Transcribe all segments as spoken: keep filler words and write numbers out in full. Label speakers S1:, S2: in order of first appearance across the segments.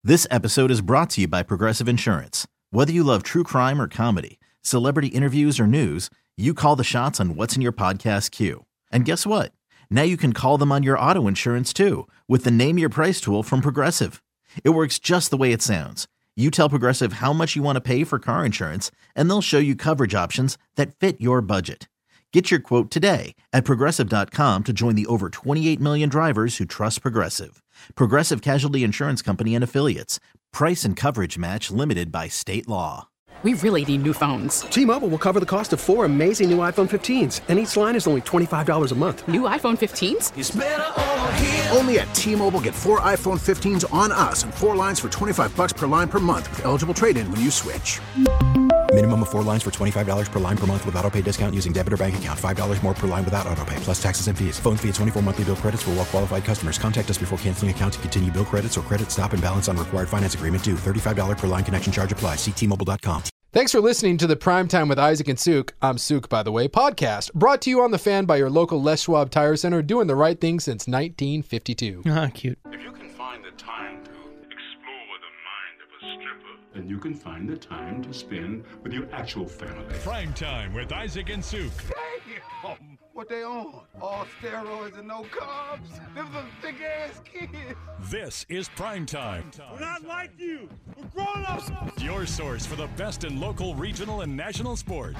S1: This episode is brought to you by Progressive Insurance. Whether you love true crime or comedy, celebrity interviews or news, you call the shots on what's in your podcast queue. And guess what? Now you can call them on your auto insurance too with the Name Your Price tool from Progressive. It works just the way it sounds. You tell Progressive how much you want to pay for car insurance, and they'll show you coverage options that fit your budget. Get your quote today at Progressive dot com to join the over twenty-eight million drivers who trust Progressive. Progressive Casualty Insurance Company and Affiliates. Price and coverage match limited by state law.
S2: We really need new phones.
S3: T-Mobile will cover the cost of four amazing new iPhone fifteens, and each line is only twenty-five dollars a month.
S2: New iPhone fifteens?
S4: It's better over here.
S5: Only at T-Mobile, get four iPhone fifteens on us and four lines for twenty-five bucks per line per month with eligible trade-in when you switch.
S6: Minimum of four lines for twenty-five dollars per line per month with autopay discount using debit or bank account. five dollars more per line without autopay, plus taxes and fees. Phone fee at twenty-four monthly bill credits for well-qualified customers. Contact us before canceling account to continue bill credits or credit stop and balance on required finance agreement due. thirty-five dollars per line connection charge applies. See T Mobile dot com.
S7: Thanks for listening to the Primetime with Isaac and Suk. I'm Suk, by the way, podcast brought to you on the Fan by your local Les Schwab Tire Center, doing the right thing since nineteen fifty-two.
S8: Ah, cute.
S9: If you can find the time to explore the mind of a stripper, then you can find the time to spend with your actual family.
S10: Primetime with Isaac and Suk.
S11: Damn! What they on? All steroids and no carbs? Them some thick-ass kids.
S10: This is Primetime.
S12: We're not like you. We're grown-ups.
S10: Your source for the best in local, regional, and national sports.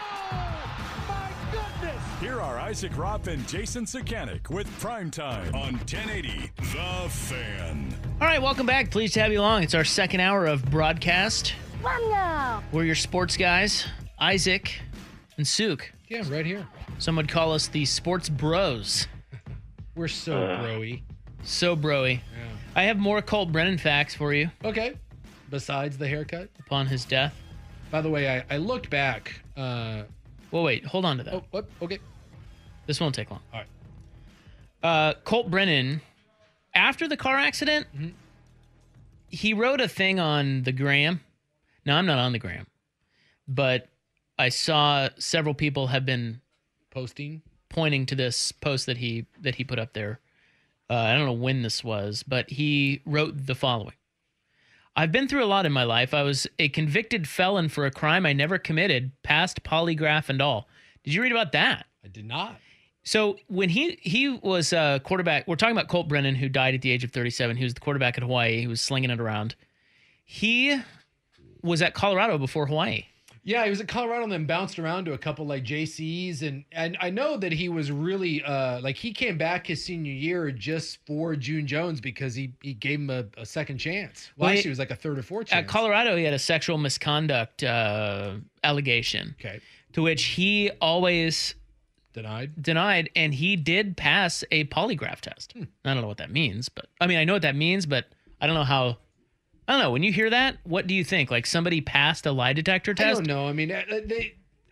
S12: Oh, my goodness.
S10: Here are Isaac Ropp and Jason Sakanik with Primetime on ten eighty The Fan.
S8: All right, welcome back. Pleased to have you along. It's our second hour of broadcast. We're your sports guys, Isaac and Suk.
S7: Yeah, right here.
S8: Some would call us the sports bros.
S7: We're so uh, broy.
S8: So broy. Yeah. I have more Colt Brennan facts for you.
S7: Okay. Besides the haircut?
S8: Upon his death.
S7: By the way, I, I looked back. Uh,
S8: well, wait. Hold on to that.
S7: Oh, what? Okay.
S8: This won't take long.
S7: All right.
S8: Uh, Colt Brennan, after the car accident, mm-hmm. he wrote a thing on the gram. Now, I'm not on the gram, but I saw several people have been
S7: posting,
S8: pointing to this post that he that he put up there. Uh, I don't know when this was, but he wrote the following. I've been through a lot in my life. I was a convicted felon for a crime I never committed, passed polygraph and all. Did you read about that?
S7: I did not.
S8: So when he he was a quarterback, we're talking about Colt Brennan, who died at the age of thirty-seven. He was the quarterback at Hawaii. He was slinging it around. He was at Colorado before Hawaii.
S7: Yeah, he was at Colorado and then bounced around to a couple like J Cs. And and I know that he was really, uh, like he came back his senior year just for June Jones because he, he gave him a, a second chance. Well, well actually, it was like a third or fourth chance.
S8: At Colorado, he had a sexual misconduct uh, allegation.
S7: Okay.
S8: To which he always
S7: denied.
S8: Denied, and he did pass a polygraph test. Hmm. I don't know what that means, but I mean, I know what that means, but I don't know how. I don't know. When you hear that, what do you think? Like somebody passed a lie detector test?
S7: I don't know. I mean, they,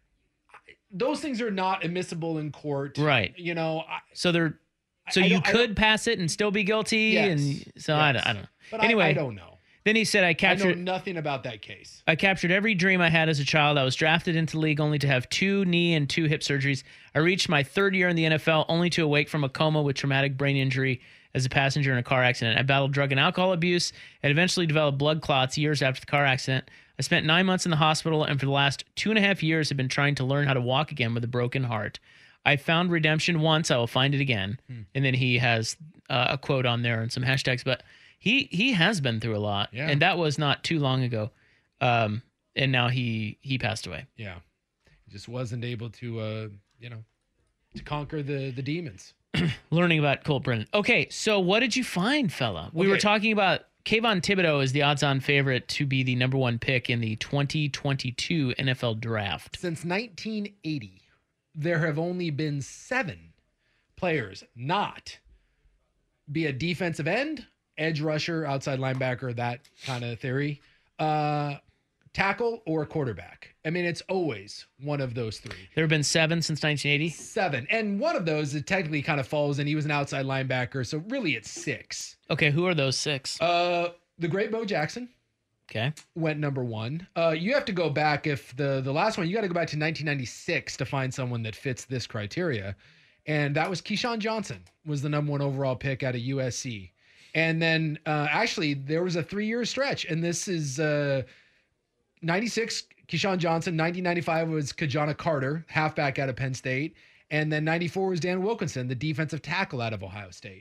S7: those things are not admissible in court,
S8: right?
S7: You know, I,
S8: so they're so I, you I could pass it and still be guilty,
S7: yes,
S8: and so
S7: yes.
S8: I, don't, I don't know.
S7: But
S8: anyway,
S7: I, I don't know.
S8: Then he said, "I captured
S7: I know nothing about that case.
S8: I captured every dream I had as a child. I was drafted into the league only to have two knee and two hip surgeries. I reached my third year in the N F L only to awake from a coma with traumatic brain injury as a passenger in a car accident. I battled drug and alcohol abuse and eventually developed blood clots years after the car accident. I spent nine months in the hospital and for the last two and a half years have been trying to learn how to walk again with a broken heart. I found redemption once. I will find it again." Hmm. And then he has uh, a quote on there and some hashtags, but he he has been through a lot.
S7: Yeah.
S8: And that was not too long ago. Um, and now he he passed away.
S7: Yeah. He just wasn't able to, uh, you know, to conquer the, the demons.
S8: Learning about Colt Brennan. Okay, so what did you find, fella? We
S7: okay.
S8: were talking about Kayvon Thibodeau is the odds-on favorite to be the number one pick in the twenty twenty-two N F L Draft.
S7: Since nineteen eighty, there have only been seven players not be a defensive end, edge rusher, outside linebacker, that kind of theory, uh, tackle, or quarterback. I mean, it's always one of those three.
S8: There have been seven since nineteen eighty?
S7: Seven. And one of those, it technically kind of falls in. He was an outside linebacker, so really it's six.
S8: Okay, who are those six?
S7: Uh, the great Bo Jackson.
S8: Okay.
S7: Went number one. Uh, you have to go back, if the, the last one, you got to go back to nineteen ninety-six to find someone that fits this criteria. And that was Keyshawn Johnson, was the number one overall pick out of U S C. And then uh, actually there was a three-year stretch, and this is uh, ninety-six, Keyshawn Johnson, nineteen ninety-five was Kajana Carter, halfback out of Penn State, and then ninety-four was Dan Wilkinson, the defensive tackle out of Ohio State.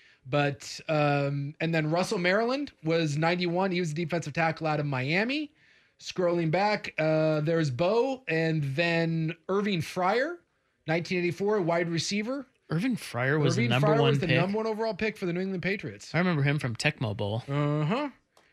S7: But, um, and then Russell Maryland was ninety-one. He was the defensive tackle out of Miami. Scrolling back, uh, there's Bo, and then Irving Fryer, nineteen eighty-four, wide receiver.
S8: Irving Fryer was
S7: Irving
S8: the number
S7: Fryer
S8: one
S7: was the
S8: pick.
S7: number one overall pick for the New England Patriots.
S8: I remember him from Tecmo Bowl.
S7: Uh-huh.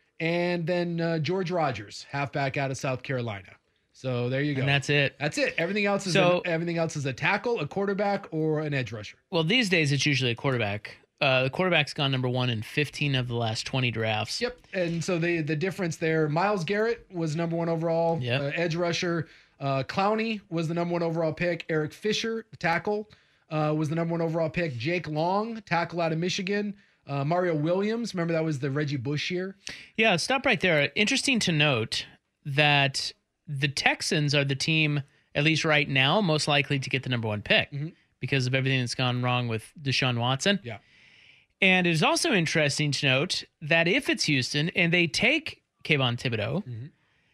S7: And then uh, George Rogers, halfback out of South Carolina. So there you go.
S8: And that's it.
S7: That's it. Everything else is
S8: So-
S7: a, everything else is a tackle, a quarterback, or an edge rusher.
S8: Well, these days it's usually a quarterback. Uh, the quarterback's gone number one in fifteen of the last twenty drafts.
S7: Yep. And so the the difference there, Myles Garrett was number one overall,
S8: Yep.
S7: uh, edge rusher. Uh, Clowney was the number one overall pick. Eric Fisher, tackle, uh, was the number one overall pick. Jake Long, tackle out of Michigan. Uh, Mario Williams, remember that was the Reggie Bush year?
S8: Yeah, stop right there. Interesting to note that the Texans are the team, at least right now, most likely to get the number one pick
S7: Mm-hmm.
S8: because of everything that's gone wrong with Deshaun Watson.
S7: Yeah.
S8: And it is also interesting to note that if it's Houston and they take Kayvon Thibodeau,
S7: Mm-hmm.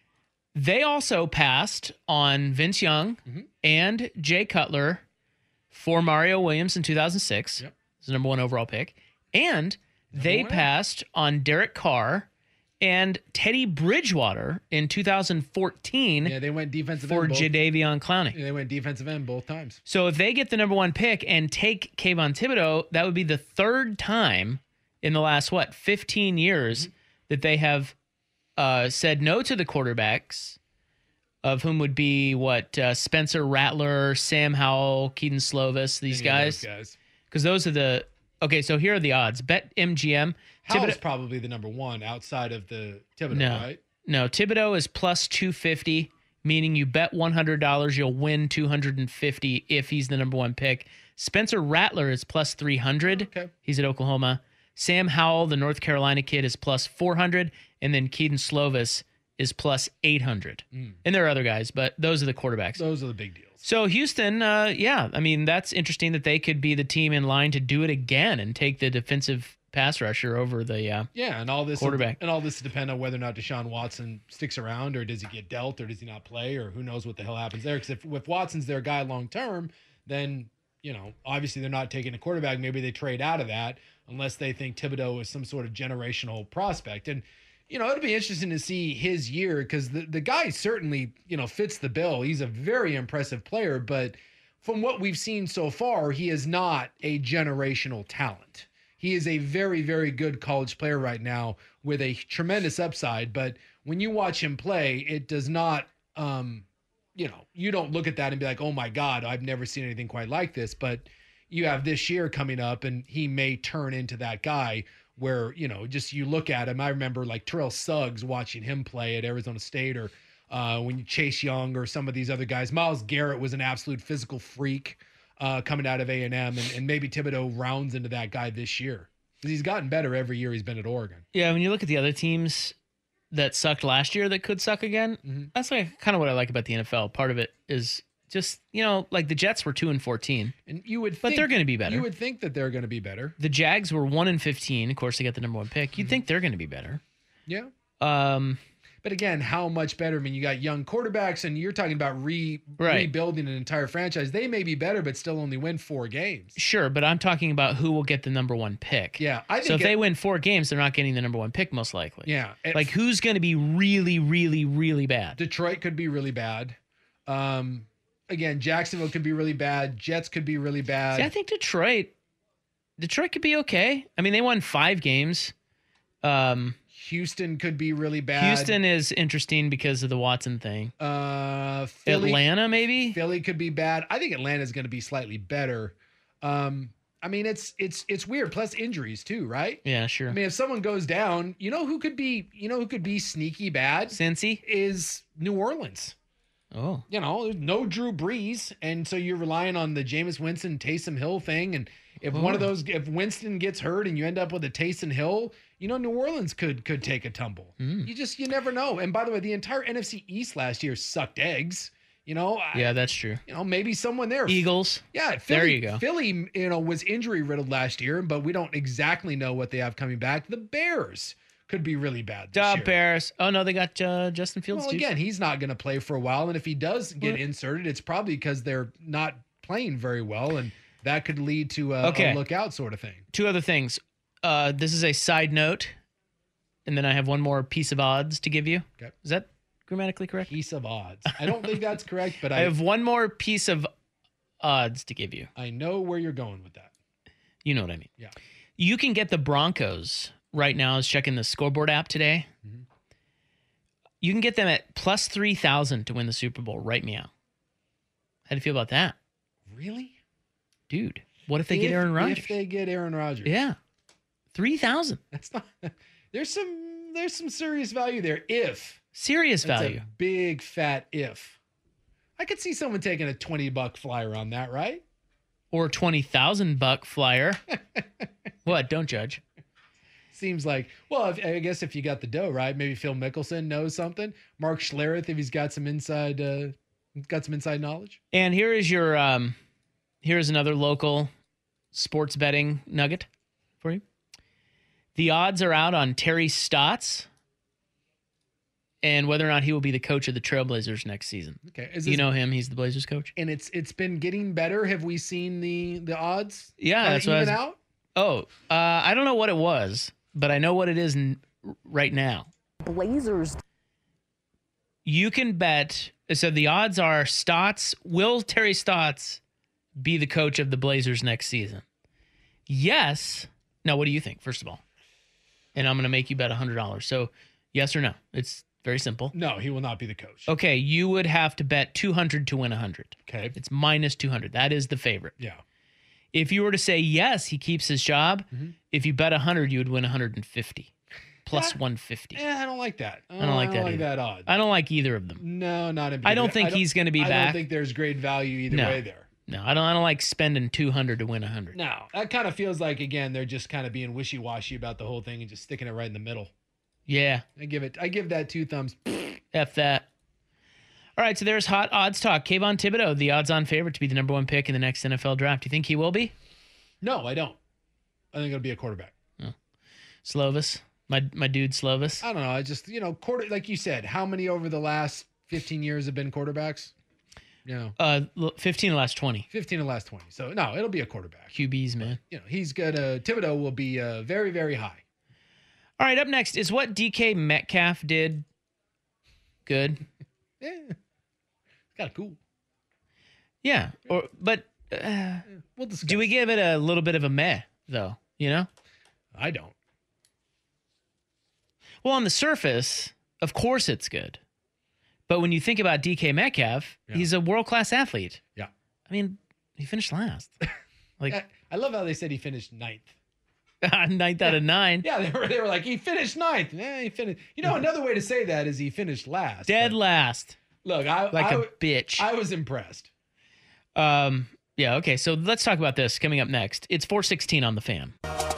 S8: they also passed on Vince Young
S7: Mm-hmm.
S8: and Jay Cutler for Mario Williams in two thousand six.
S7: Yep.
S8: It's the number one overall pick. And they
S7: one.
S8: passed on Derek Carr and Teddy Bridgewater in two thousand fourteen
S7: Yeah, they went defensive
S8: for
S7: end. both-
S8: Jadeveon Clowney.
S7: They went defensive end both times.
S8: So if they get the number one pick and take Kayvon Thibodeau, that would be the third time in the last, what, fifteen years
S7: Mm-hmm.
S8: that they have uh, said no to the quarterbacks, of whom would be, what, uh, Spencer Rattler, Sam Howell, Keaton Slovis, these
S7: Any of
S8: guys.
S7: those guys.
S8: Because those are the, okay, so here are the odds. Bet M G M.
S7: Howell's
S8: Thibodeau-
S7: probably the number one outside of the Thibodeau,
S8: no,
S7: right?
S8: no, Thibodeau is plus two fifty, meaning you bet one hundred dollars, you'll win two hundred fifty if he's the number one pick. Spencer Rattler is plus three hundred.
S7: Okay.
S8: He's at Oklahoma. Sam Howell, the North Carolina kid, is plus four hundred. And then Keaton Slovis is plus eight hundred.
S7: Mm.
S8: And there are other guys, but those are the quarterbacks.
S7: Those are the big deals.
S8: So Houston, uh, yeah, I mean, that's interesting that they could be the team in line to do it again and take the defensive pass rusher over the uh,
S7: Yeah, and all this
S8: quarterback.
S7: and all this depend on whether or not Deshaun Watson sticks around, or does he get dealt, or does he not play, or who knows what the hell happens there. Because if, if Watson's their guy long term, then you know obviously they're not taking a quarterback. Maybe they trade out of that unless they think Thibodeau is some sort of generational prospect. And you know it'll be interesting to see his year because the the guy certainly you know fits the bill. He's a very impressive player, but from what we've seen so far, he is not a generational talent. He is a very, very good college player right now with a tremendous upside. But when you watch him play, it does not, um, you know, you don't look at that and be like, oh my God, I've never seen anything quite like this. But you have this year coming up and he may turn into that guy where, you know, just you look at him. I remember like Terrell Suggs watching him play at Arizona State, or uh, when you Chase Young or some of these other guys. Myles Garrett was an absolute physical freak. Uh, coming out of A and M, and, and maybe Thibodeau rounds into that guy this year. Because he's gotten better every year he's been at Oregon.
S8: Yeah, when you look at the other teams that sucked last year that could suck again,
S7: Mm-hmm.
S8: that's like kind of what I like about the N F L. Part of it is just, you know, like the Jets were two and fourteen.
S7: And you would
S8: But
S7: think,
S8: they're going to be better.
S7: You would think that they're going to be better.
S8: The Jags were one and fifteen. Of course, they got the number one pick. You'd
S7: Mm-hmm.
S8: think they're going to be better.
S7: Yeah.
S8: Um,
S7: But again, how much better? I mean, you got young quarterbacks, and you're talking about re
S8: Right.
S7: rebuilding an entire franchise. They may be better, but still only win four games.
S8: Sure, but I'm talking about who will get the number one pick.
S7: Yeah, I think
S8: so if
S7: it-
S8: they win four games, they're not getting the number one pick most likely.
S7: Yeah. It-
S8: Like who's going to be really, really, really bad?
S7: Detroit could be really bad. Um, again, Jacksonville could be really bad. Jets could be really bad.
S8: See, I think Detroit, Detroit could be okay. I mean, they won five games. Um,
S7: Houston could be really bad.
S8: Houston is interesting because of the Watson thing.
S7: Uh, Philly,
S8: Atlanta, maybe.
S7: Philly could be bad. I think Atlanta's going to be slightly better. Um, I mean, it's it's it's weird. Plus injuries too, right?
S8: Yeah, sure.
S7: I mean, if someone goes down, you know who could be, you know who could be sneaky bad?
S8: Cincy
S7: is New Orleans.
S8: Oh,
S7: You know, there's no Drew Brees, and so you're relying on the Jameis Winston, Taysom Hill thing. And if one of
S8: Oh.
S7: those, if Winston gets hurt and you end up with a Taysom Hill, you know, New Orleans could could take a tumble.
S8: Mm.
S7: You just you never know. And by the way, the entire N F C East last year sucked eggs. You know, I,
S8: Yeah, that's true.
S7: you know, maybe someone there.
S8: Eagles.
S7: Yeah, Philly,
S8: There you go.
S7: Philly, you know, was injury riddled last year, but we don't exactly know what they have coming back. The Bears could be really bad this
S8: Duh,
S7: year.
S8: Bears. Oh, no, they got uh, Justin Fields,
S7: Well,
S8: too.
S7: again, he's not going to play for a while, and if he does get
S8: What?
S7: inserted, it's probably because they're not playing very well, and that could lead to a,
S8: Okay.
S7: a lookout sort of thing.
S8: Two other things. Uh, this is a side note, and then I have one more piece of odds to give you.
S7: Okay.
S8: Is that grammatically correct?
S7: Piece of odds. I don't think that's correct, but
S8: I
S7: I
S8: have one more piece of odds to give you.
S7: I know where you're going with that.
S8: You know what I mean.
S7: Yeah.
S8: You can get the Broncos right now. I was checking the scoreboard app today.
S7: Mm-hmm.
S8: You can get them at plus three thousand to win the Super Bowl right meow. How do you feel about that?
S7: Really?
S8: Dude, what if they get Aaron Rodgers?
S7: If they get Aaron Rodgers.
S8: Yeah. three thousand.
S7: That's not there's some there's some serious value there if
S8: Serious
S7: That's
S8: value.
S7: a big fat if. I could see someone taking a twenty buck flyer on that, right?
S8: Or twenty thousand buck flyer. What? Don't judge.
S7: Seems like, well, if, I guess if you got the dough, right? Maybe Phil Mickelson knows something. Mark Schlereth, if he's got some inside, uh, got some inside knowledge.
S8: And here is your, um, here's another local sports betting nugget for you. The odds are out on Terry Stotts and whether or not he will be the coach of the Trailblazers next season.
S7: Okay, is
S8: You
S7: this-
S8: know him. He's the Blazers coach.
S7: and it's it's been getting better. Have we seen the the odds?
S8: Yeah,
S7: kinda
S8: that's what I
S7: even
S8: was-
S7: out.
S8: Oh, uh, I don't know what it was, but I know what it is n- right now.
S4: Blazers.
S8: You can bet. So the odds are Stotts, will Terry Stotts be the coach of the Blazers next season? Yes. Now, what do you think, first of all? And I'm going to make you bet one hundred dollars. So yes or no? It's very simple.
S7: No, he will not be the coach.
S8: Okay, you would have to bet two hundred to win one hundred.
S7: Okay.
S8: It's minus two hundred. That is the favorite.
S7: Yeah.
S8: If you were to say yes, he keeps his job,
S7: Mhm.
S8: if you bet one hundred, you would win one hundred fifty. Plus
S7: Yeah.
S8: one hundred fifty.
S7: Yeah, I don't like that.
S8: I don't like that
S7: like
S8: either.
S7: that odd.
S8: I don't like either of them.
S7: No, not in
S8: I don't
S7: particular.
S8: think he's gonna be
S7: I
S8: back.
S7: don't think there's great value either
S8: No.
S7: way there.
S8: No, I don't I don't like spending two hundred to win one hundred.
S7: No, that kind of feels like, again, they're just kind of being wishy-washy about the whole thing and just sticking it right in the middle.
S8: Yeah.
S7: I give it. I give that two thumbs.
S8: F that. All right, so there's hot odds talk. Kayvon Thibodeau, the odds-on favorite to be the number one pick in the next N F L draft. Do you think he will be?
S7: No, I don't. I think it'll be a quarterback.
S8: Slovis, my my dude Slovis.
S7: I don't know. I just, you know, quarter like you said, how many over the last fifteen years have been quarterbacks? You know,
S8: Uh, l- fifteen of the last twenty.
S7: fifteen of the last twenty. So no, it'll be a quarterback.
S8: Q Bs, man.
S7: You know, he's good. Uh, Thibodeau will be uh, very, very high.
S8: All right, up next is what D K Metcalf did good.
S7: Yeah, it's kind of cool.
S8: Yeah, or but uh,
S7: We'll discuss.
S8: do we give it a little bit of a meh though? You know,
S7: I don't.
S8: well, on the surface, of course it's good, but when you think about D K Metcalf,
S7: Yeah.
S8: he's a world-class athlete.
S7: Yeah.
S8: I mean, he finished last, like
S7: I, I love how they said he finished ninth.
S8: ninth out of nine,
S7: Yeah, they were, they were like, he finished ninth. Yeah, he finished. You know, another way to say that is he finished last.
S8: dead
S7: But
S8: last,
S7: Look, I
S8: like
S7: I,
S8: a bitch.
S7: I was impressed.
S8: Um, yeah, okay. So let's talk about this coming up next. It's four sixteen on the Fan.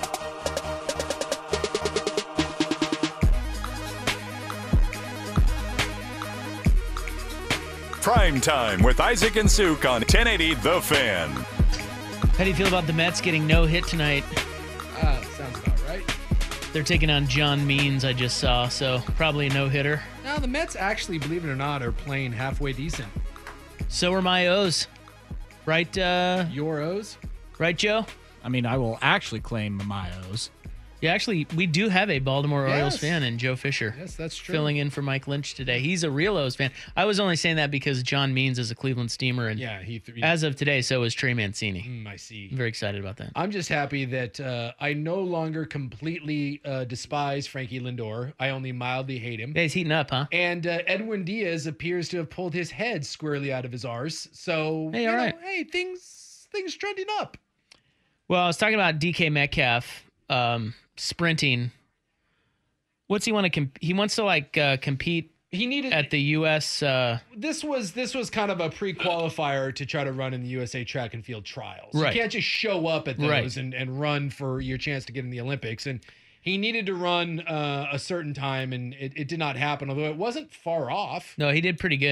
S10: Prime Time with Isaac and Suk on ten eighty The Fan.
S8: How do you feel about the Mets getting no hit tonight?
S7: Ah, sounds about right.
S8: They're taking on John Means, I just saw, so probably a no hitter.
S7: Now the Mets actually, believe it or not, are playing halfway decent.
S8: So are my O's. Right, uh,
S7: Your O's?
S8: right, Joe?
S13: I mean, I will actually claim my O's.
S8: Yeah, actually, we do have a Baltimore Orioles
S7: Yes.
S8: fan in Joe Fisher.
S7: Yes, that's true.
S8: Filling in for Mike Lynch today. He's a real O's fan. I was only saying that because John Means is a Cleveland Steamer, and
S7: Yeah, he. Th-
S8: as of today, so is Trey Mancini.
S7: Mm, I see.
S8: I'm very excited about that.
S7: I'm just happy that uh, I no longer completely uh, despise Frankie Lindor. I only mildly hate him.
S8: Yeah, he's heating up, huh?
S7: And uh, Edwin Diaz appears to have pulled his head squarely out of his arse. So,
S8: Hey,
S7: you
S8: all
S7: know,
S8: right.
S7: hey, things things trending up.
S8: Well, I was talking about D K Metcalf um, sprinting. What's he want to comp- he wants to like uh, compete
S7: He needed
S8: at the U S uh,
S7: this was this was kind of a pre-qualifier to try to run in the U S A track and field trials.
S8: Right.
S7: You can't just show up at those
S8: Right.
S7: and, and run for your chance to get in the Olympics. And he needed to run uh, a certain time, and it, it did not happen, although it wasn't far off.
S8: No, he did pretty good.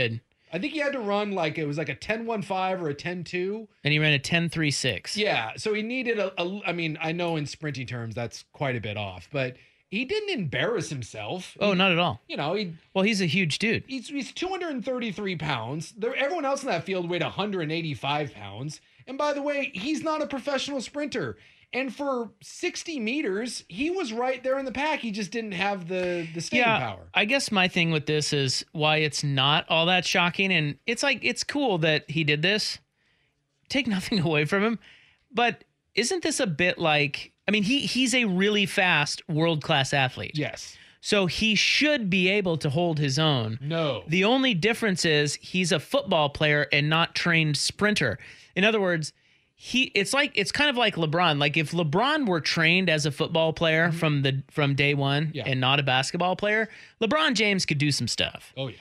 S7: I think he had to run like it was like a ten one five or a ten two.
S8: And he ran a ten three six.
S7: Yeah. So he needed a, a, I mean, I know in sprinting terms that's quite a bit off, but he didn't embarrass himself.
S8: Oh,
S7: he,
S8: not at all.
S7: You know, he.
S8: Well, he's a huge dude.
S7: He's, he's two hundred thirty-three pounds. There, everyone else in that field weighed one hundred eighty-five pounds. And by the way, he's not a professional sprinter. And for sixty meters, he was right there in the pack. He just didn't have the, the staying
S8: yeah,
S7: power.
S8: I guess my thing with this is why it's not all that shocking. And it's like, it's cool that he did this. Take nothing away from him. But isn't this a bit like, I mean, he he's a really fast world-class athlete.
S7: Yes.
S8: So he should be able to hold his own.
S7: No.
S8: The only difference is he's a football player and not trained sprinter. In other words, he it's like it's kind of like LeBron. Like if LeBron were trained as a football player mm-hmm. from the from day one yeah. and not a basketball player, LeBron James could do some stuff.
S7: Oh yeah.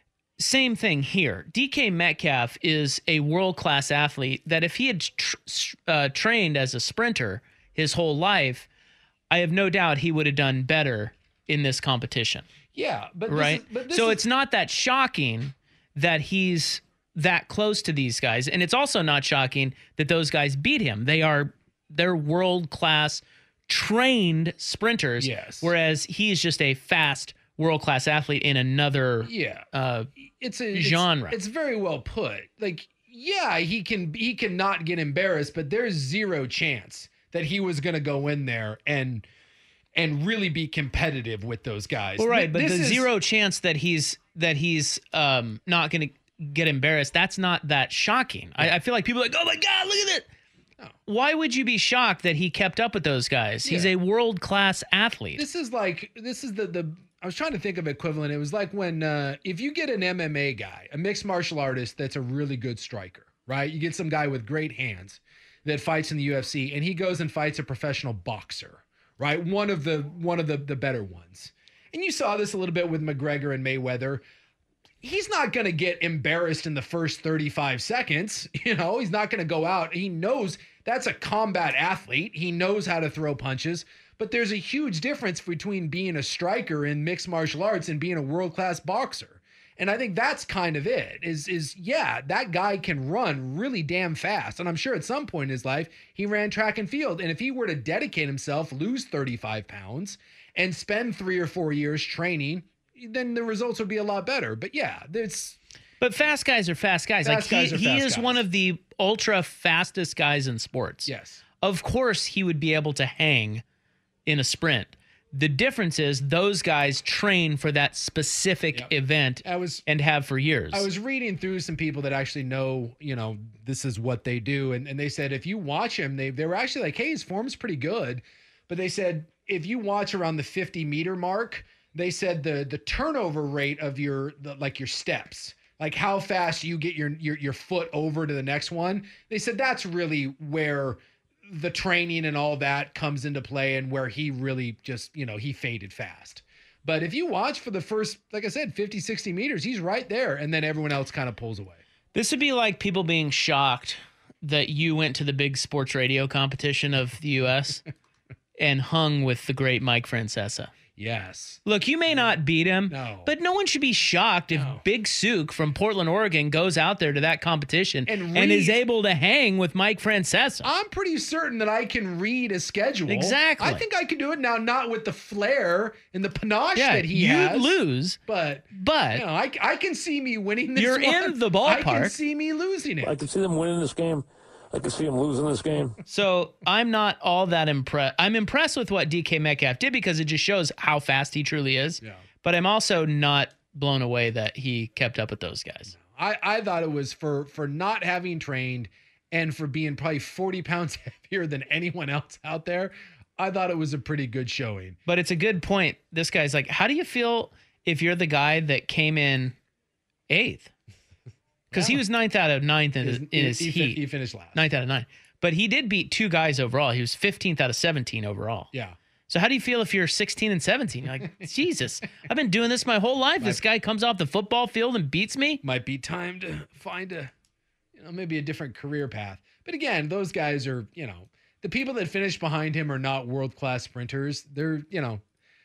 S8: Same thing here. D K Metcalf is a world-class athlete that if he had tr- uh, trained as a sprinter his whole life, I have no doubt he would have done better in this competition.
S7: Yeah, but this
S8: right.
S7: Is, but this
S8: so
S7: is...
S8: it's not that shocking that he's that close to these guys, and it's also not shocking that those guys beat him. They are they're world-class trained sprinters,
S7: yes.
S8: whereas he's just a fast world-class athlete in another
S7: yeah
S8: uh,
S7: it's a
S8: genre.
S7: It's, it's very well put. Like, yeah, he can he can not get embarrassed, but there's zero chance that he was going to go in there and and really be competitive with those guys.
S8: Well, right, but
S7: this
S8: the
S7: is,
S8: zero chance that he's that he's um, not going to get embarrassed, that's not that shocking. Yeah. I, I feel like people are like, oh my God, look at it. No. Why would you be shocked that he kept up with those guys? He's yeah. a world-class athlete.
S7: This is like, this is the, the, I was trying to think of equivalent. It was like when, uh, if you get an M M A guy, a mixed martial artist that's a really good striker, right? You get some guy with great hands that fights in the U F C and he goes and fights a professional boxer, right? One of the, one of the, the better ones. And you saw this a little bit with McGregor and Mayweather. He's not going to get embarrassed in the first thirty-five seconds. You know, he's not going to go out. He knows that's a combat athlete. He knows how to throw punches, but there's a huge difference between being a striker in mixed martial arts and being a world-class boxer. And I think that's kind of it is, is yeah, that guy can run really damn fast. And I'm sure at some point in his life, he ran track and field. And if he were to dedicate himself, lose thirty-five pounds and spend three or four years training, then the results would be a lot better. But yeah, there's.
S8: But fast guys are fast guys.
S7: Fast
S8: like
S7: guys
S8: he,
S7: are
S8: he
S7: fast
S8: is
S7: guys.
S8: one of the ultra fastest guys in sports.
S7: Yes.
S8: Of course, he would be able to hang in a sprint. The difference is those guys train for that specific
S7: Yep.
S8: event
S7: I was,
S8: and have for years.
S7: I was reading through some people that actually know, you know, this is what they do. And, and they said, if you watch him, they, they were actually like, hey, his form's pretty good. But they said, if you watch around the fifty meter mark, they said the the turnover rate of your the, like your steps, like how fast you get your, your your foot over to the next one. They said that's really where the training and all that comes into play and where he really just, you know, he faded fast. But if you watch for the first, like I said, fifty, sixty meters, he's right there. And then everyone else kind of pulls away.
S8: This would be like people being shocked that you went to the big sports radio competition of the U S and hung with the great Mike Francesa.
S7: Yes.
S8: Look, you may not beat him,
S7: No.
S8: but no one should be shocked if
S7: No.
S8: Big Sook from Portland, Oregon goes out there to that competition
S7: And
S8: and, is
S7: read-
S8: able to hang with Mike Francesa.
S7: I'm pretty certain that I can read a schedule.
S8: Exactly.
S7: I think I can do it now, not with the flair and the panache
S8: yeah,
S7: that he
S8: you'd
S7: has.
S8: lose,
S7: But,
S8: but
S7: you know, I, I can see me winning this
S8: You're
S7: one.
S8: in the
S7: I can
S8: ballpark.
S7: see me losing it.
S4: I can see them winning this game. I can see them losing this game.
S8: So I'm not all that impressed. I'm impressed with what D K Metcalf did because it just shows how fast he truly is.
S7: Yeah.
S8: But I'm also not blown away that he kept up with those guys.
S7: I, I thought it was for for not having trained and for being probably forty pounds heavier than anyone else out there. I thought it was a pretty good showing.
S8: But it's a good point. This guy's like, how do you feel if you're the guy that came in eighth? Because
S7: Yeah.
S8: he was ninth out of ninth in his, in his
S7: he, fin-
S8: heat.
S7: he finished last.
S8: Ninth out of nine. But he did beat two guys overall. He was fifteenth out of seventeen overall.
S7: Yeah.
S8: So how do you feel if you're sixteen and seventeen? You're like, Jesus, I've been doing this my whole life. This guy comes off the football field and beats me.
S7: Might be time to find a, you know, maybe a different career path. But again, those guys are, you know, the people that finish behind him are not world-class sprinters. They're, you know,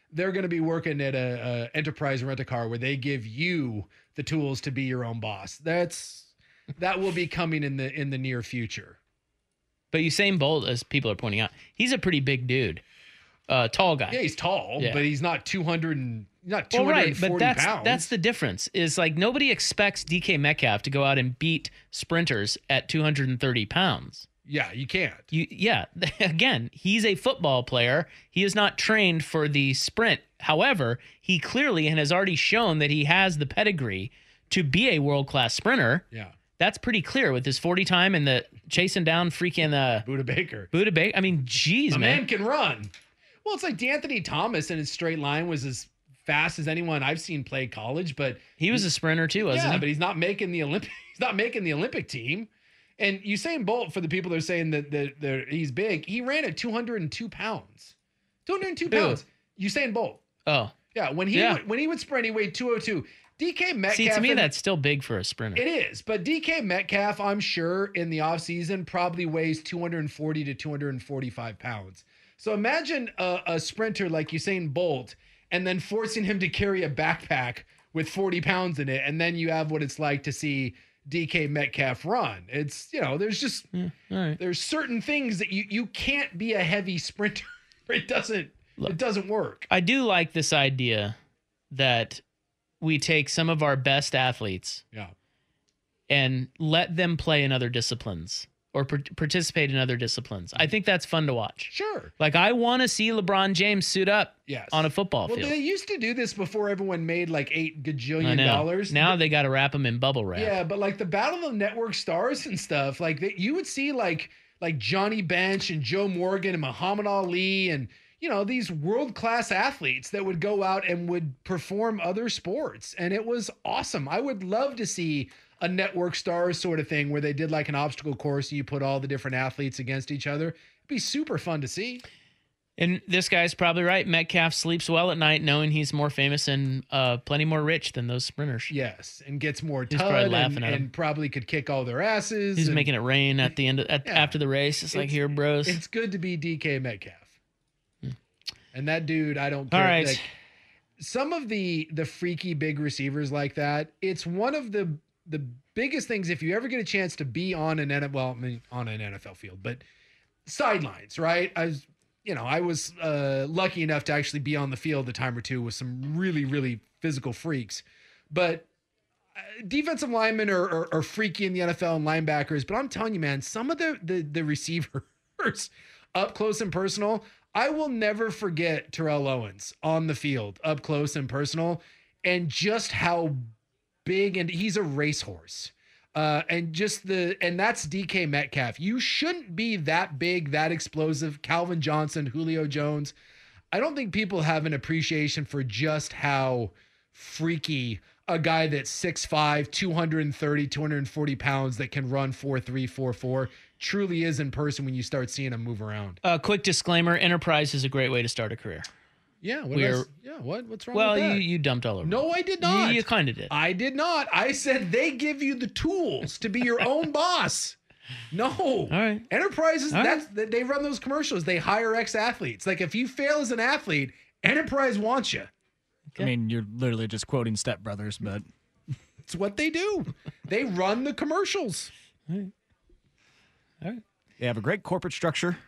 S7: they're going to be working at a, a enterprise rent-a-car where they give you the tools to be your own boss. That's that will be coming in the in the near future.
S8: But Usain Bolt, as people are pointing out, he's a pretty big dude, uh, tall guy.
S7: Yeah, he's tall,
S8: Yeah.
S7: but he's not two hundred and not two
S8: Well,
S7: hundred
S8: right,
S7: forty
S8: but that's
S7: pounds.
S8: that's the difference. Is like nobody expects D K Metcalf to go out and beat sprinters at two hundred thirty pounds.
S7: Yeah, you can't.
S8: You yeah. Again, he's a football player. He is not trained for the sprint. However, he clearly and has already shown that he has the pedigree to be a world-class sprinter.
S7: Yeah.
S8: That's pretty clear with his forty time and the chasing down freaking uh
S7: Buda Baker.
S8: Buda Baker. I mean, geez,
S7: The
S8: man.
S7: man can run. Well, it's like D'Anthony Thomas in his straight line was as fast as anyone I've seen play college, but
S8: He was a sprinter too, wasn't
S7: yeah,
S8: he?
S7: but he's not making the Olympic. He's not making the Olympic team. And Usain Bolt, for the people that are saying that, that, that he's big, he ran at two hundred two pounds. two hundred two
S8: Who?
S7: pounds. Usain Bolt.
S8: Oh.
S7: Yeah, when he
S8: Yeah.
S7: Would, when he would sprint, he weighed two oh two. D K Metcalf.
S8: See, to me,
S7: and-
S8: that's still big for a sprinter.
S7: It is, but D K Metcalf, I'm sure, in the offseason probably weighs two hundred forty to two hundred forty-five pounds. So imagine a, a sprinter like Usain Bolt and then forcing him to carry a backpack with forty pounds in it, and then you have what it's like to see D K Metcalf run. It's, you know, there's just,
S8: Yeah, all right.
S7: there's certain things that you, you can't be a heavy sprinter. It doesn't, it doesn't work.
S8: I do like this idea that we take some of our best athletes
S7: Yeah.
S8: and let them play in other disciplines or par- participate in other disciplines. I think that's fun to watch.
S7: Sure.
S8: Like, I want to see LeBron James suit up
S7: Yes.
S8: on a football
S7: Well,
S8: field.
S7: they used to do this before everyone made like eight
S8: I
S7: gajillion
S8: know.
S7: dollars.
S8: Now they got to wrap them in bubble wrap.
S7: Yeah, but like the Battle of the Network Stars and stuff, like they, you would see like like Johnny Bench and Joe Morgan and Muhammad Ali and, you know, these world-class athletes that would go out and would perform other sports. And it was awesome. I would love to see a Network Stars sort of thing where they did like an obstacle course and you put all the different athletes against each other. It'd be super fun to see.
S8: And this guy's probably right. Metcalf sleeps well at night knowing he's more famous and uh, plenty more rich than those sprinters.
S7: Yes, and gets more
S8: He's probably
S7: tud
S8: laughing
S7: and,
S8: at him.
S7: and probably could kick all their asses.
S8: He's
S7: and
S8: making it rain at the end of, at,
S7: Yeah.
S8: after the race. It's, like,
S7: It's-
S8: here, bros.
S7: It's good to be D K Metcalf. And that dude, I don't
S8: All
S7: care.
S8: right.
S7: Like, some of the the freaky big receivers like that, it's one of the the biggest things if you ever get a chance to be on an N F L, well, I mean, on an N F L field, but sidelines, right? I was, you know, I was uh, lucky enough to actually be on the field a time or two with some really, really physical freaks. But uh, defensive linemen are, are, are freaky in the N F L and linebackers. But I'm telling you, man, some of the the, the receivers up close and personal, I will never forget Terrell Owens on the field, up close and personal, and just how big, and he's a racehorse. Uh, and just the, and that's D K Metcalf. You shouldn't be that big, that explosive. Calvin Johnson, Julio Jones. I don't think people have an appreciation for just how freaky a guy that's six five, two thirty, two forty pounds that can run four three, four four truly is in person when you start seeing him move around.
S8: Uh, quick disclaimer: Enterprise is a great way to start a career.
S7: Yeah, what
S8: We're-
S7: else? Yeah, what? What's wrong
S8: Well,
S7: with
S8: you
S7: that?
S8: you dumped all over.
S7: No, I did not.
S8: You, you kind of did.
S7: I did not. I said they give you the tools to be your own boss. No. All
S8: right.
S7: Enterprises,
S8: All
S7: that's they run those commercials. They hire ex-athletes. Like if you fail as an athlete, Enterprise wants you.
S13: I mean, you're literally just quoting Step Brothers, but
S7: It's what they do. They run the commercials.
S8: All right. All right.
S13: they have a great corporate structure.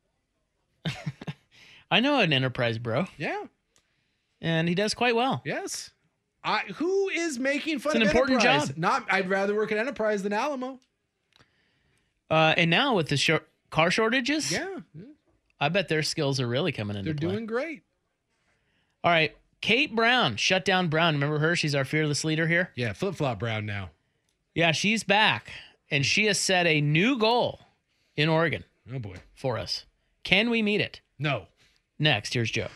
S8: I know an Enterprise bro,
S7: Yeah.
S8: and he does quite well.
S7: Yes. I who is making fun
S8: It's an
S7: of
S8: important
S7: Enterprise?
S8: job.
S7: Not I'd rather work at Enterprise than Alamo.
S8: Uh, and now with the short car shortages,
S7: Yeah.
S8: I bet their skills are really coming into
S7: They're
S8: play.
S7: doing great.
S8: All right, Kate Brown, shut down Brown. Remember her? She's our fearless leader here.
S7: Yeah, flip-flop Brown now.
S8: Yeah, she's back, and she has set a new goal in Oregon
S7: Oh boy.
S8: for us. Can we meet it?
S7: No.
S8: Next, here's Joe.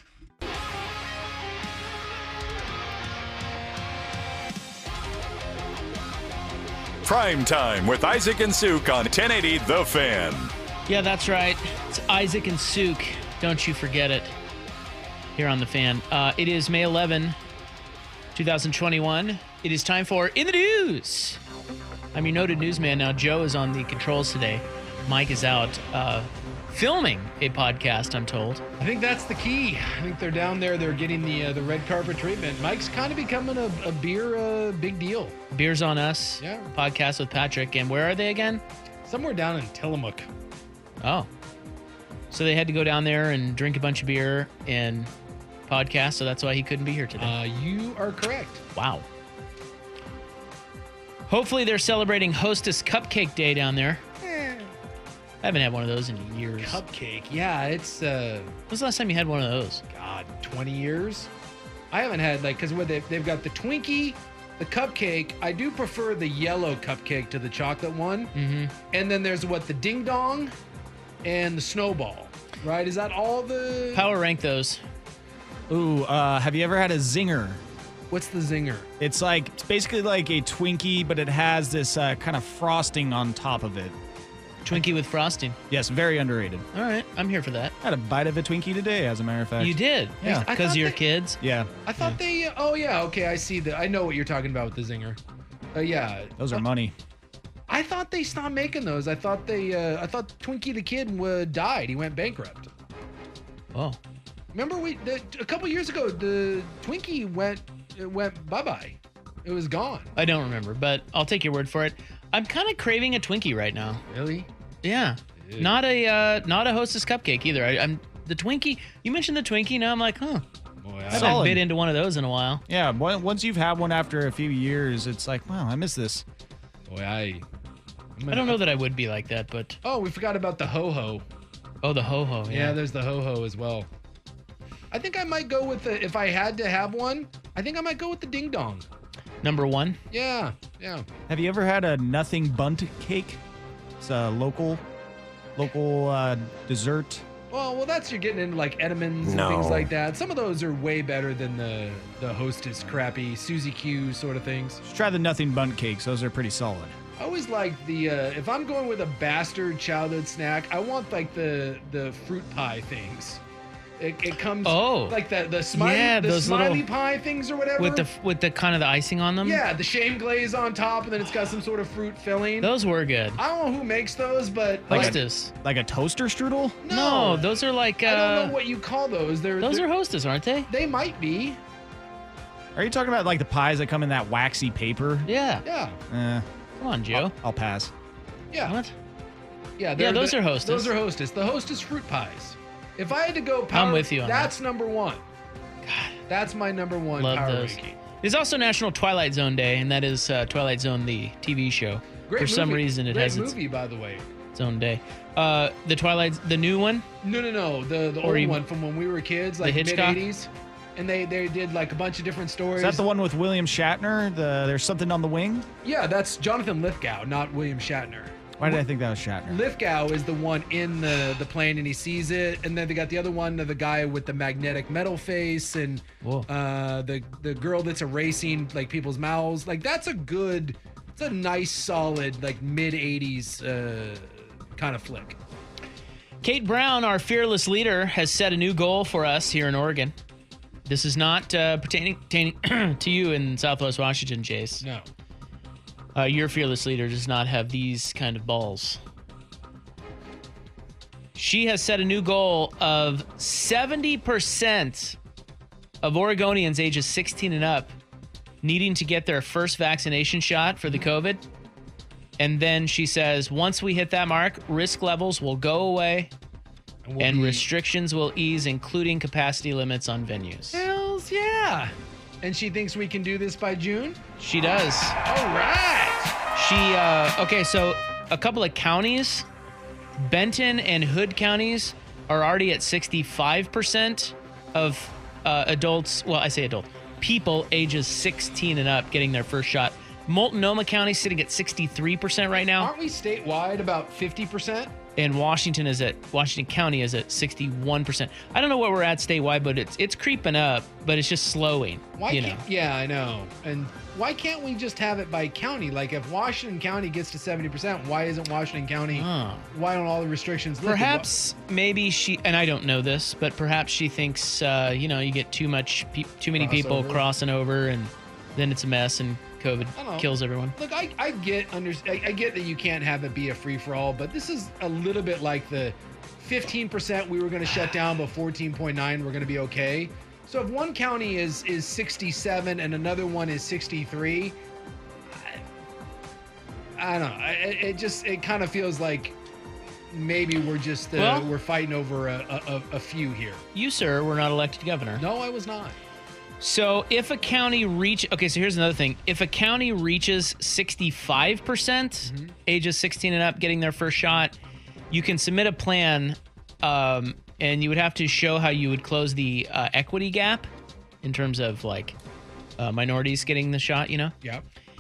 S10: Prime Time with Isaac and Suk on ten eighty The Fan.
S8: Yeah, that's right. It's Isaac and Suk. Don't you forget it. Here on The Fan. Uh, it is May eleventh, twenty twenty-one. It is time for In the News. I'm your noted newsman now. Joe is on the controls today. Mike is out uh, filming a podcast, I'm told.
S7: I think that's the key. I think they're down there. They're getting the uh, the red carpet treatment. Mike's kind of becoming a, a beer uh, big deal.
S8: Beers on Us.
S7: Yeah.
S8: Podcast with Patrick. And where are they again?
S7: Somewhere down in Tillamook.
S8: Oh. So they had to go down there and drink a bunch of beer and podcast, so that's why he couldn't be here today.
S7: Uh, you are correct.
S8: Wow. Hopefully they're celebrating Hostess Cupcake Day down there.
S7: Eh.
S8: I haven't had one of those in years.
S7: Cupcake. Yeah, it's... Uh,
S8: when was the last time you had one of those?
S7: God, twenty years? I haven't had, like, because they've, they've got the Twinkie, the cupcake. I do prefer the yellow cupcake to the chocolate one.
S8: Mm-hmm.
S7: And then there's, what, the Ding Dong and the Snowball, right? Is that all the...
S8: Power rank those.
S13: Ooh, uh, have you ever had a Zinger?
S7: What's the Zinger?
S13: It's like, it's basically like a Twinkie, but it has this uh, kind of frosting on top of it.
S8: Twinkie with frosting.
S13: Yes, very underrated.
S8: All right, I'm here for that.
S13: I had a bite of a Twinkie today, as a matter of fact.
S8: You did?
S13: Yeah.
S8: Because of your
S7: they,
S8: kids?
S13: Yeah.
S7: I thought
S13: yeah.
S7: they... Oh, yeah, okay, I see the... I know what you're talking about with the Zinger. Uh, yeah.
S13: Those are
S7: uh,
S13: money.
S7: I thought they stopped making those. I thought they... Uh, I thought Twinkie the Kid uh, died. He went bankrupt.
S8: Oh.
S7: Remember, we the, a couple years ago, the Twinkie went it went bye-bye. It was gone.
S8: I don't remember, but I'll take your word for it. I'm kind of craving a Twinkie right now.
S7: Really?
S8: Yeah. Ew. Not a uh, not a Hostess cupcake either. I, I'm the Twinkie. You mentioned the Twinkie. Now I'm like, huh. Boy, I haven't bit into one of those in a while.
S13: Yeah. Once you've had one after a few years, it's like, wow, I miss this.
S7: Boy, I.
S8: Gonna, I don't know that I would be like that, but.
S7: Oh, we forgot about the ho ho.
S8: Oh, the ho ho. Yeah.
S7: Yeah, there's the ho ho as well. I think I might go with the. If I had to have one, I think I might go with the Ding Dong.
S8: Number one.
S7: Yeah. Yeah.
S13: Have you ever had a nothing bunt cake? It's a local, local uh, dessert.
S7: Well, well, that's you're getting into like Edmonds
S13: No.
S7: and things like that. Some of those are way better than the the Hostess crappy Susie Q sort of things.
S13: Just try the nothing bunt cakes. Those are pretty solid.
S7: I always like the uh, if I'm going with a bastard childhood snack, I want like the the fruit pie things. It, it comes
S8: oh
S7: like the the smiley
S8: yeah,
S7: the
S8: those
S7: smiley
S8: little,
S7: pie things or whatever
S8: with the with the kind of the icing on them.
S7: Yeah, the shame glaze on top, and then it's got some sort of fruit filling.
S8: Those were good.
S7: I don't know who makes those, but
S8: Hostess.
S13: Like a, like a toaster strudel?
S8: No, no those are like. Uh,
S7: I don't know what you call those. They're
S8: those
S7: they're,
S8: are Hostess, aren't they?
S7: They might be.
S13: Are you talking about like the pies that come in that waxy paper?
S8: Yeah.
S7: Yeah.
S13: Eh,
S8: Come on, Joe.
S13: I'll, I'll pass.
S7: Yeah.
S8: What?
S7: Yeah,
S8: Yeah, those
S7: the,
S8: are Hostess.
S7: Those are Hostess. The Hostess fruit pies. If I had to go power,
S8: I'm with you on
S7: that's number one. God, that's my number one
S8: Love
S7: power
S8: those.
S7: ranking.
S8: There's also National Twilight Zone Day, and that is uh, Twilight Zone, the T V show.
S7: Great
S8: For
S7: movie.
S8: some reason, it
S7: Great
S8: has its,
S7: movie, by the way.
S8: its own day. Uh, the Twilight, the new one.
S7: No, no, no. The the
S8: Or
S7: old
S8: you-
S7: one from when we were kids, like mid
S8: Hitchcock?
S7: eighties. And they, they did like a bunch of different stories.
S13: Is that the one with William Shatner? The There's something on the wing?
S7: Yeah, that's Jonathan Lithgow, not William Shatner.
S13: Why did I think that was Shatner?
S7: Lithgow is the one in the, the plane and he sees it, and then they got the other one, the guy with the magnetic metal face, and uh, the the girl that's erasing like people's mouths. Like that's a good, it's a nice solid like mid eighties uh, kind of flick.
S8: Kate Brown, our fearless leader, has set a new goal for us here in Oregon. This is not uh, pertaining, pertaining to you in Southwest Washington, Jace.
S7: No.
S8: Uh, your fearless leader does not have these kind of balls. She has set a new goal of seventy percent of Oregonians ages sixteen and up needing to get their first vaccination shot for the COVID. And then she says, once we hit that mark, risk levels will go away and, we'll and be... restrictions will ease, including capacity limits on venues.
S7: Hells yeah. And she thinks we can do this by June?
S8: She does.
S7: All right.
S8: She, uh, okay, so a couple of counties, Benton and Hood counties, are already at sixty-five percent of uh, adults, well, I say adult, people ages sixteen and up getting their first shot. Multnomah County sitting at sixty-three percent right now.
S7: Aren't we statewide about fifty percent?
S8: And Washington is at Washington County is at sixty-one percent. I don't know what we're at statewide, but it's it's creeping up, but it's just slowing.
S7: Why
S8: you
S7: can't,
S8: know.
S7: Yeah, I know. And why can't we just have it by county? Like if Washington County gets to seventy percent, why isn't Washington County?
S8: Huh.
S7: Why don't all the restrictions lift?
S8: Perhaps maybe she, and I don't know this, but perhaps she thinks uh, you know, you get too much pe- too many people
S7: Crossover.
S8: crossing over and then it's a mess and COVID
S7: I don't know.
S8: kills everyone.
S7: Look, I, I get under I, I get that you can't have it be a free for all, but this is a little bit like the fifteen percent we were going to shut down, but fourteen point nine we're going to be okay. So if one county is is sixty-seven and another one is sixty-three, I, I don't know. It, it just it kind of feels like maybe we're just uh,
S8: Well-
S7: we're fighting over a, a, a few here.
S8: You, sir, were not elected governor.
S7: No, I was not.
S8: So if a county reach, okay, so here's another thing. If a county reaches sixty-five percent,
S7: Mm-hmm.
S8: ages sixteen and up, getting their first shot, you can submit a plan, um, and you would have to show how you would close the uh, equity gap in terms of like uh, minorities getting the shot, you know?
S7: Yeah.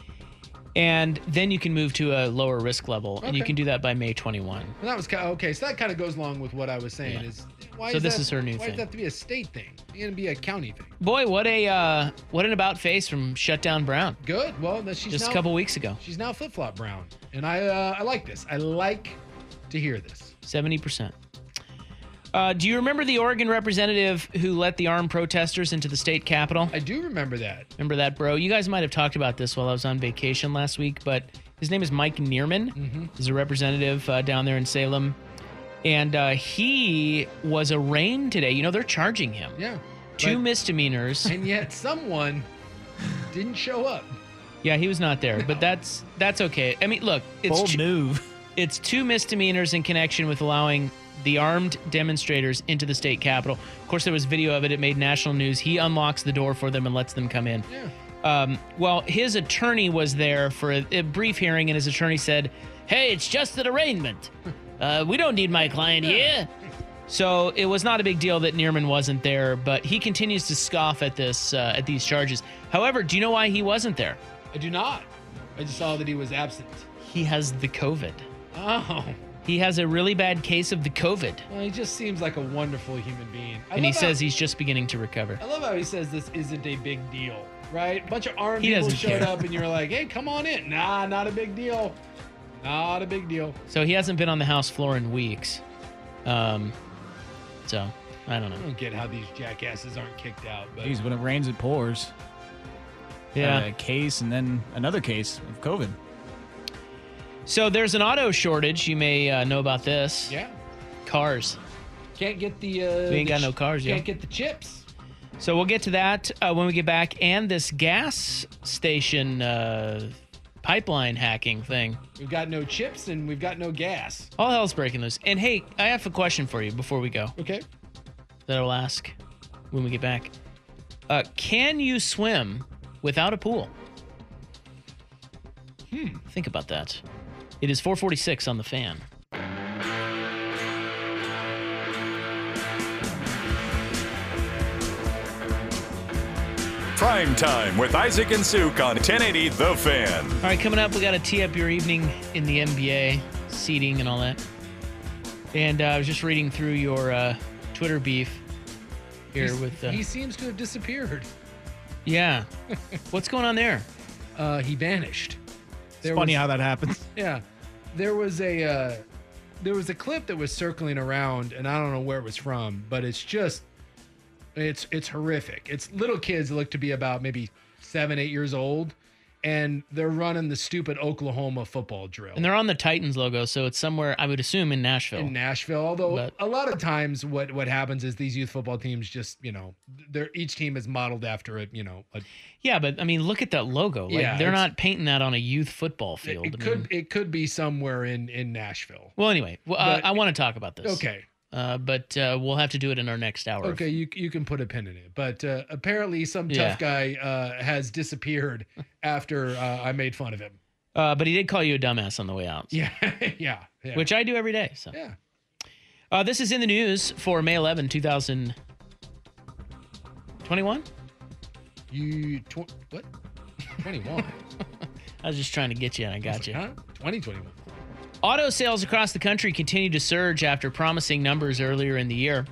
S8: And then you can move to a lower risk level, and you
S7: Okay.
S8: can do that by May twenty-first.
S7: Well, that was kind of, okay. So that kind of goes along with what I was saying.
S8: Yeah.
S7: Is why
S8: So
S7: is
S8: this
S7: that,
S8: is her new
S7: why
S8: thing.
S7: does that have to be a state thing? It's gonna be a county thing.
S8: Boy, what a uh, what an about face from Shutdown Brown.
S7: Good. Well, that she's
S8: Just
S7: now,
S8: a couple weeks ago.
S7: She's now flip flop Brown, and I uh, I like this. I like to hear this.
S8: seventy percent. Uh, do you remember the Oregon representative who let the armed protesters into the state capitol?
S7: I do remember that.
S8: Remember that, bro? You guys might have talked about this while I was on vacation last week, but his name is Mike Neerman.
S7: Mm-hmm.
S8: He's a representative uh, down there in Salem. And uh, he was arraigned today. You know, they're charging him.
S7: Yeah.
S8: Two
S7: But-
S8: misdemeanors.
S7: And yet someone didn't show up.
S8: Yeah, he was not there, but that's that's okay. I mean, look, it's
S13: Bold
S8: two-
S13: move.
S8: It's two misdemeanors in connection with allowing the armed demonstrators into the state capitol. Of course, there was video of it. It made national news. He unlocks the door for them and lets them come in.
S7: Yeah.
S8: Um, well, his attorney was there for a, a brief hearing, and his attorney said, "Hey, it's just an arraignment. Uh, we don't need my client here." So it was not a big deal that Neerman wasn't there, but he continues to scoff at this uh, at these charges. However, do you know why he wasn't there?
S7: I do not. I just saw that he was absent.
S8: He has the COVID.
S7: Oh.
S8: He has a really bad case of the COVID,
S7: Well, he just seems like a wonderful human being. I
S8: and he
S7: love
S8: says
S7: how,
S8: he's just beginning to recover.
S7: I love how he says this isn't a big deal, right? A bunch of armed
S8: He
S7: people
S8: doesn't
S7: showed
S8: care.
S7: up, and you're like, "Hey, come on in." Nah, not a big deal. Not a big deal.
S8: So he hasn't been on the House floor in weeks. Um, so I don't
S7: I
S8: know.
S7: don't get how these jackasses aren't kicked out. But
S13: Geez, when it rains, it pours.
S8: Yeah.
S13: Had a case and then another case of COVID.
S8: So there's an auto shortage. You may uh, know about this.
S7: yeah,
S8: Cars.
S7: can't get the. Uh,
S8: We ain't
S7: the
S8: got no
S7: ch-
S8: cars, yo.
S7: Can't get the chips.
S8: So we'll get to that uh, when we get back, and this gas station uh, pipeline hacking thing.
S7: We've got no chips and we've got no gas.
S8: All hell's breaking loose. And hey, I have a question for you before we go
S7: Okay.
S8: that I'll ask when we get back. Uh, can you swim without a pool? Hmm. Think about that. It is four forty-six on the Fan.
S10: Prime Time with Isaac and Suk on ten eighty The Fan.
S8: All right, coming up, we got to tee up your evening in the N B A, seating and all that. And uh, I was just reading through your uh, Twitter beef here
S7: He's-
S8: with. Uh,
S7: he seems to have disappeared.
S8: yeah. What's going on there?
S7: Uh, he vanished.
S13: It's funny how that happens.
S7: Yeah, there was a uh, there was a clip that was circling around, and I don't know where it was from, but it's just it's it's horrific. It's little kids that look to be about maybe seven, eight years old, and they're running the stupid Oklahoma football drill.
S8: And they're on the Titans logo, so it's somewhere, I would assume, in Nashville.
S7: in Nashville. Although
S8: But-
S7: a lot of times, what what happens is these youth football teams just you know they're each team is modeled after a you know a,
S8: Yeah, but I mean, look at that logo. Like,
S7: Yeah,
S8: they're
S7: it's-
S8: not painting that on a youth football
S7: it,
S8: field.
S7: it
S8: I
S7: could
S8: mean-
S7: it could be somewhere in in Nashville.
S8: well, anyway, well, uh,
S7: But-
S8: I want to talk about this.
S7: Okay.
S8: Uh, but uh, we'll have to do it in our next hour.
S7: Okay, you you can put a pin in it, but uh, apparently some
S8: Yeah.
S7: tough guy uh, has disappeared after uh, I made fun of him.
S8: Uh, but he did call you a dumbass on the way out.
S7: Yeah, yeah, yeah.
S8: Which I do every day. So
S7: yeah.
S8: uh, this is in the news for May eleventh, twenty twenty-one.
S7: You tw- what? twenty-one.
S8: I was just trying to get you, and I got you.
S7: Huh? twenty twenty-one.
S8: Auto sales across the country continue to surge after promising numbers earlier in the year.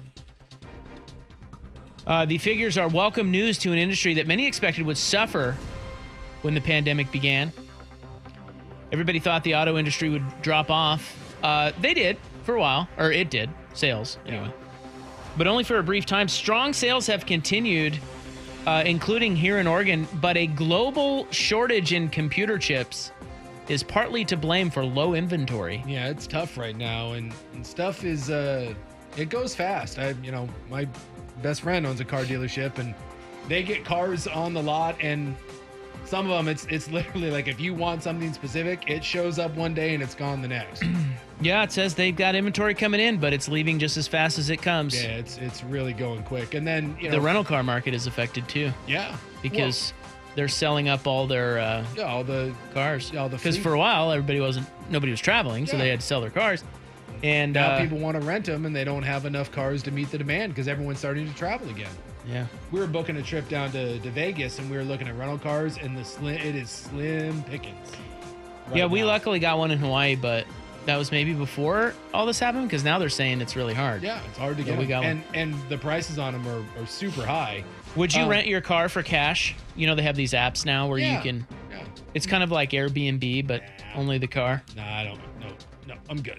S8: Uh, the figures are welcome news to an industry that many expected would suffer when the pandemic began. Everybody thought the auto industry would drop off. Uh, they did for a while, or it did, sales anyway. But only for a brief time. Strong sales have continued, uh, including here in Oregon, but a global shortage in computer chips is partly to blame for low inventory.
S7: Yeah, it's tough right now, and, and stuff is uh, it goes fast. I, you know, my best friend owns a car dealership, and they get cars on the lot, and some of them, it's it's literally like if you want something specific, it shows up one day and it's gone the next.
S8: Yeah, it says they've got inventory coming in, but it's leaving just as fast as it comes.
S7: Yeah, it's it's really going quick. And then, you know,
S8: the rental car market is affected too.
S7: Yeah,
S8: because well, they're selling up all their uh,
S7: yeah, all the
S8: cars.
S7: Yeah, all the
S8: because
S7: fleet.
S8: for a while everybody wasn't nobody was traveling, so
S7: Yeah.
S8: they had to sell their cars. And
S7: now
S8: uh,
S7: people want to rent them, and they don't have enough cars to meet the demand because everyone's starting to travel again.
S8: Yeah,
S7: we were booking a trip down to, to Vegas, and we were looking at rental cars, and the slim it is slim pickings. right
S8: yeah, we
S7: now.
S8: luckily got one in Hawaii, but that was maybe before all this happened because now they're saying it's really hard.
S7: Yeah, it's hard to
S8: So
S7: get
S8: we
S7: them.
S8: got
S7: and and the prices on them are, are super high.
S8: Would you
S7: Um,
S8: rent your car for cash? You know, they have these apps now where
S7: Yeah,
S8: you can.
S7: yeah.
S8: It's kind of like Airbnb, but only the car.
S7: Nah, I don't. No, no, I'm good.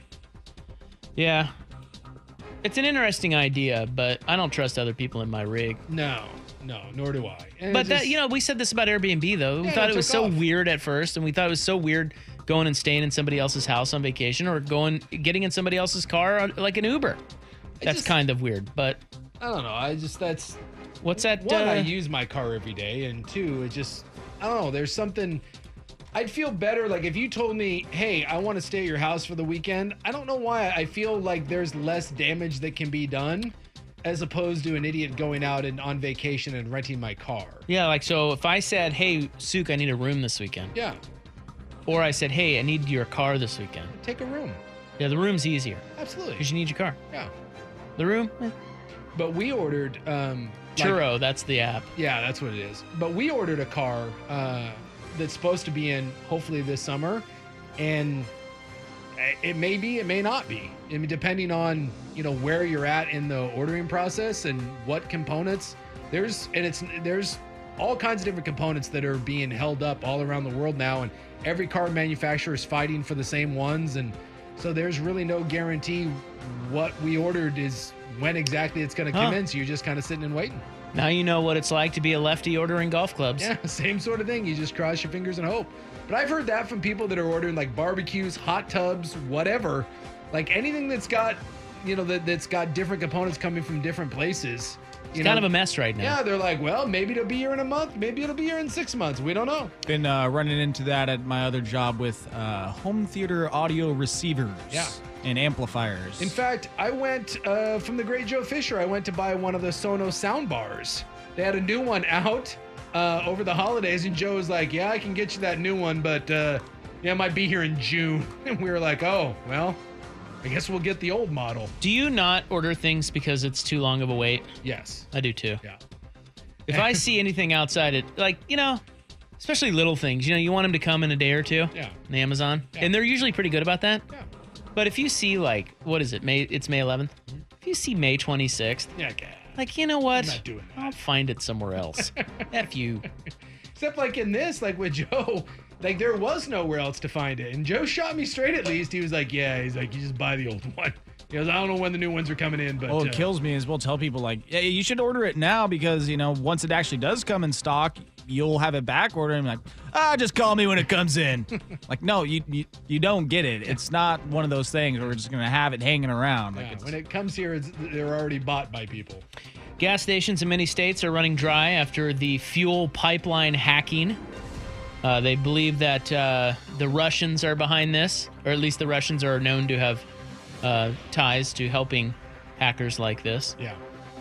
S8: Yeah. It's an interesting idea, but I don't trust other people in my rig.
S7: No, no, nor do I. And
S8: But
S7: it's
S8: that,
S7: just-
S8: you know, we said this about Airbnb though. We
S7: Yeah,
S8: thought
S7: it
S8: it was
S7: took
S8: so
S7: off.
S8: weird at first, and we thought it was so weird going and staying in somebody else's house on vacation or going getting in somebody else's car on, like an Uber. That's
S7: just-
S8: kind of weird, but
S7: I don't know. I just that's
S8: what's that?
S7: one. I
S8: uh,
S7: use my car every day, and two, it just I don't know. There's something. I'd feel better like if you told me, "Hey, I want to stay at your house for the weekend." I don't know why. I feel like there's less damage that can be done, as opposed to an idiot going out and on vacation and renting my car.
S8: Yeah, like so if I said, "Hey, Sook, I need a room this weekend."
S7: Yeah,
S8: Or I said, "Hey, I need your car this weekend."
S7: take a room.
S8: Yeah, the room's easier
S7: Absolutely.
S8: because you need your car.
S7: Yeah.
S8: The room, eh.
S7: But we ordered um like-
S8: Churro, that's the app.
S7: Yeah, that's what it is. But we ordered a car uh, that's supposed to be in hopefully this summer, and it may be, it may not be. I mean, depending on you know where you're at in the ordering process and what components there's, and it's there's all kinds of different components that are being held up all around the world now, and every car manufacturer is fighting for the same ones, and so there's really no guarantee what we ordered is when exactly it's going to come
S8: Huh.
S7: in. So you're just kind of sitting and waiting.
S8: Now you know what it's like to be a lefty ordering golf clubs.
S7: Yeah, same sort of thing. You just cross your fingers and hope. But I've heard that from people that are ordering like barbecues, hot tubs, whatever. Like anything that's got, you know, that, that's got different components coming from different places.
S8: It's
S7: You
S8: kind
S7: know,
S8: of a mess right now.
S7: Yeah, they're like, well, maybe it'll be here in a month. Maybe it'll be here in six months. We don't know.
S13: Been uh, running into that at my other job with uh, home theater audio receivers
S7: Yeah.
S13: and amplifiers.
S7: In fact, I went uh, from the great Joe Fisher. I went to buy one of the Sonos sound bars. They had a new one out uh, over the holidays, and Joe was like, "Yeah, I can get you that new one, but uh, yeah, it might be here in June." And we were like, "Oh, well, I guess we'll get the old model."
S8: Do you not order things because it's too long of a wait?
S7: Yes,
S8: I do too.
S7: Yeah.
S8: If I see anything outside it, like, you know, especially little things, you know, you want them to come in a day or two.
S7: Yeah.
S8: On Amazon.
S7: Yeah.
S8: And they're usually pretty good about that.
S7: Yeah.
S8: But if you see, like, what is it? May It's May eleventh. If you see May twenty-sixth,
S7: Yeah, okay.
S8: like, you know what?
S7: I'm not doing that.
S8: I'll find it somewhere else. F you.
S7: Except like in this, like with Joe, like there was nowhere else to find it. And Joe shot me straight at least. He was like, "Yeah," he's like, "You just buy the old one." He goes, "I don't know when the new ones are coming in, but
S13: Oh,
S7: uh,
S13: it kills me is we'll tell people like, yeah, you should order it now because, you know, once it actually does come in stock, you'll have it back ordered. And like, ah, just call me when it comes in. Like, no, you, you you don't get it. It's not one of those things where we're just going to have it hanging around. Like,
S7: yeah,
S13: it's,
S7: when it comes here, it's, they're already bought by people.
S8: Gas stations in many states are running dry after the fuel pipeline hacking. Uh, they believe that uh, the Russians are behind this, or at least the Russians are known to have uh, ties to helping hackers like this.
S7: Yeah.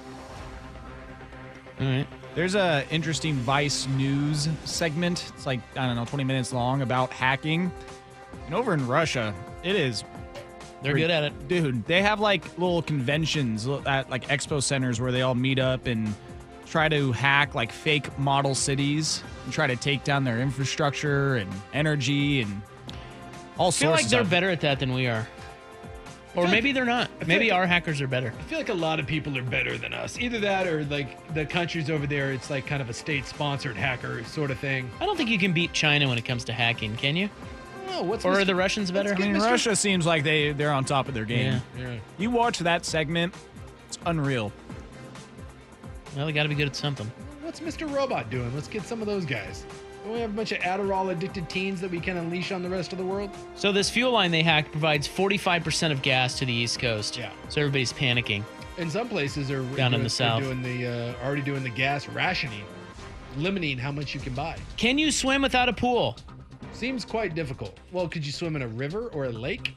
S8: All right.
S13: There's a interesting Vice News segment. It's like, I don't know, twenty minutes long about hacking. And over in Russia, it is.
S8: They're good at it.
S13: Dude, they have like little conventions at like expo centers where they all meet up and try to hack like fake model cities and try to take down their infrastructure and energy and all
S8: I feel
S13: sorts
S8: like
S13: of
S8: they're
S13: stuff.
S8: better at that than we are. Or
S7: feel
S8: maybe
S7: like-
S8: they're not.
S7: feel
S8: Maybe
S7: like-
S8: our hackers are better.
S7: I feel like a lot of people are better than us. Either that or like the countries over there, it's like kind of a state-sponsored hacker sort of thing.
S8: I don't think you can beat China when it comes to hacking, can you?
S7: Oh, what's
S8: Or are
S7: Mister
S8: the Russians better?
S7: Let's
S13: I mean,
S7: Mister
S13: Russia seems like they, they're on top of their game.
S8: Yeah.
S7: Yeah.
S13: You watch that segment, it's unreal.
S8: Well, they got to be good at something.
S7: What's Mister Robot doing? Let's get some of those guys. Don't we have a bunch of Adderall-addicted teens that we can unleash on the rest of the world?
S8: So this fuel line they hacked provides forty-five percent of gas to the East Coast.
S7: Yeah.
S8: So everybody's panicking.
S7: In some places, they're
S8: Down
S7: doing,
S8: in the south.
S7: They're doing the uh, already doing the gas rationing, limiting how much you can buy.
S8: Can you swim without a pool?
S7: Seems quite difficult. Well, could you swim in a river or a lake?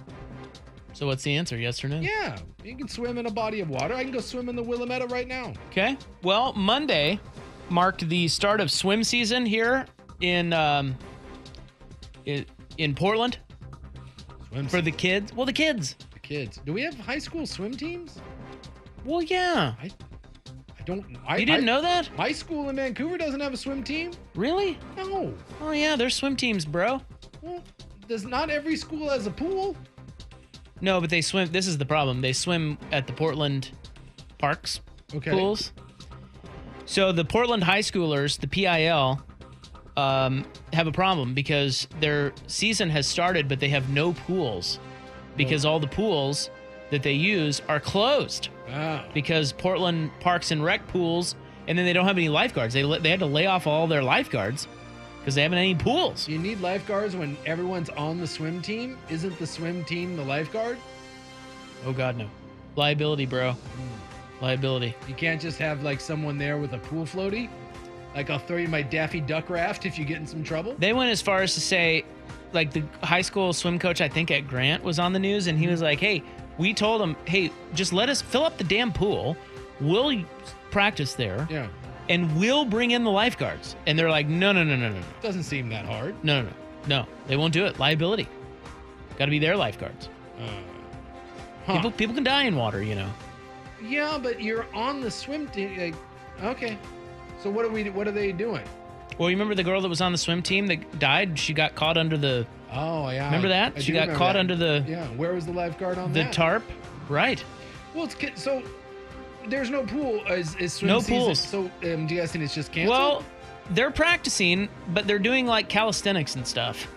S8: So what's the answer? Yes or no?
S7: Yeah, you can swim in a body of water. I can go swim in the Willamette right now.
S8: Okay. Well, Monday marked the start of swim season here in um, in, in Portland.
S7: Swim
S8: for the kids. Well, the kids.
S7: The kids. Do we have high school swim teams?
S8: Well, yeah.
S7: I, I don't. I,
S8: You didn't
S7: I-
S8: know that?
S7: My school in Vancouver doesn't have a swim team.
S8: Really?
S7: No.
S8: Oh yeah, there's swim teams, bro.
S7: Well, does not every school has a pool?
S8: No, but they swim. This is the problem. They swim at the Portland parks
S7: Okay.
S8: pools. So the Portland high schoolers, the P I L, um, have a problem because their season has started, but they have no pools because all the pools that they use are closed
S7: Wow.
S8: because Portland Parks and Rec pools, and then they don't have any lifeguards. They they had to lay off all their lifeguards because they haven't any pools.
S7: You need lifeguards when everyone's on the swim team. Isn't the swim team the lifeguard?
S8: Oh God, no. Liability, bro. Liability.
S7: You can't just have like someone there with a pool floaty. Like I'll throw you my Daffy Duck raft if you get in some trouble.
S8: They went as far as to say, like the high school swim coach, I think at Grant, was on the news, and he was like, hey, we told them, hey, just let us fill up the damn pool. We'll practice there.
S7: Yeah.
S8: And we'll bring in the lifeguards. And they're like, no, no, no, no, no, no.
S7: Doesn't seem that hard.
S8: No, no, no. No, they won't do it. Liability. Got to be their lifeguards.
S7: Uh, huh.
S8: People people can die in water, you know.
S7: Yeah, but you're on the swim team. Like, okay. So what are we? What are they doing?
S8: Well, you remember the girl that was on the swim team that died? She got caught under the...
S7: Oh, yeah.
S8: Remember that?
S7: I
S8: She
S7: do
S8: got
S7: remember
S8: caught
S7: that.
S8: under the...
S7: Yeah. Where was the lifeguard on
S8: the
S7: that?
S8: tarp. Right.
S7: Well, it's ki- so there's no pool. Is, is swim
S8: No
S7: season,
S8: pools.
S7: So um, do you guys think it's just canceled?
S8: Well, they're practicing, but they're doing like calisthenics and stuff.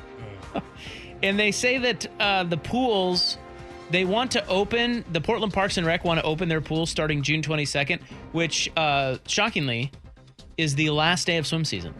S8: And they say that uh, the pools, they want to open, the Portland Parks and Rec want to open their pools starting June twenty-second, which, uh, shockingly, is the last day of swim season.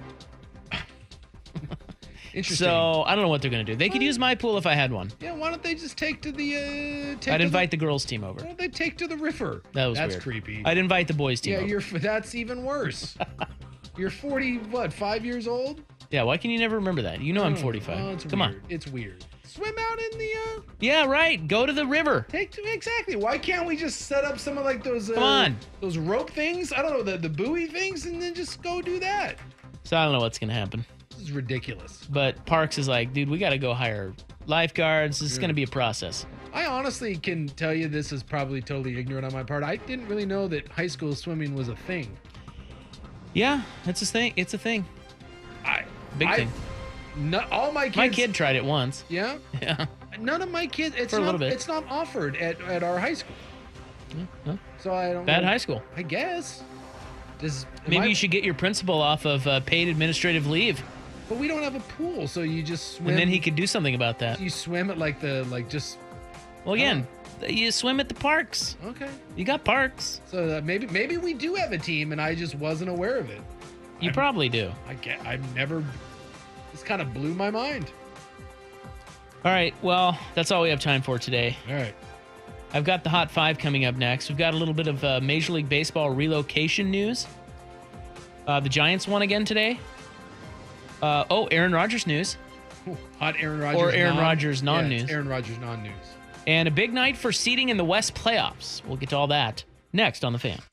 S7: Interesting.
S8: So I don't know what they're going to do. They could use my pool if I had one.
S7: Yeah. Why don't they just take to the? Uh, take
S8: I'd
S7: to
S8: invite the girls' team over.
S7: Why don't they take to the river?
S8: That was
S7: That's
S8: weird.
S7: creepy.
S8: I'd invite the boys' team
S7: yeah,
S8: over.
S7: you're. That's even worse. You're forty. What? Five years old?
S8: Yeah, why can you never remember that? You know I'm
S7: Oh,
S8: forty-five.
S7: Oh, it's
S8: Come
S7: weird.
S8: on.
S7: It's weird. Swim out in the. Uh,
S8: Yeah, right. Go to the river.
S7: take to exactly. Why can't we just set up some of like those? Uh,
S8: Come on.
S7: Those rope things. I don't know the the buoy things, and then just go do that.
S8: So I don't know what's going to happen.
S7: This is ridiculous.
S8: But Parks is like, dude, we got to go hire lifeguards. This is going to be a process.
S7: I honestly can tell you this is probably totally ignorant on my part. I didn't really know that high school swimming was a thing.
S8: Yeah, it's a thing. It's a thing.
S7: I
S8: Big
S7: I,
S8: thing.
S7: Not all my kids.
S8: My kid tried it once.
S7: Yeah.
S8: Yeah.
S7: None of my kids. It's
S8: For a
S7: not.
S8: little bit.
S7: It's not offered at, at our high school.
S8: Yeah, no.
S7: So I don't.
S8: Bad
S7: know.
S8: high school.
S7: I guess. Does am
S8: Maybe
S7: I-
S8: you should get your principal off of uh, paid administrative leave,
S7: But we don't have a pool, so you just swim.
S8: and then he could do something about that.
S7: You swim at like the like just.
S8: Well, again, you swim at the parks.
S7: Okay.
S8: You got parks.
S7: So that maybe maybe we do have a team, and I just wasn't aware of it.
S8: You
S7: I'm-
S8: probably do.
S7: I get. I've never. This kind of blew my mind.
S8: All right. Well, that's all we have time for today.
S7: All right.
S8: I've got the Hot Five coming up next. We've got a little bit of uh, Major League Baseball relocation news. Uh, the Giants won again today. Uh, oh, Aaron Rodgers news.
S7: Ooh, hot Aaron Rodgers.
S8: Or Aaron
S7: non-
S8: Rodgers
S7: Yeah, it's
S8: non-news.
S7: Aaron Rodgers non-news.
S8: And a big night for seeding in the West playoffs. We'll get to all that next on The Fan.